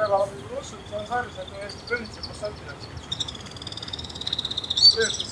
levava di grosso, sono sempre 7 mesi, 15 e passati da 5.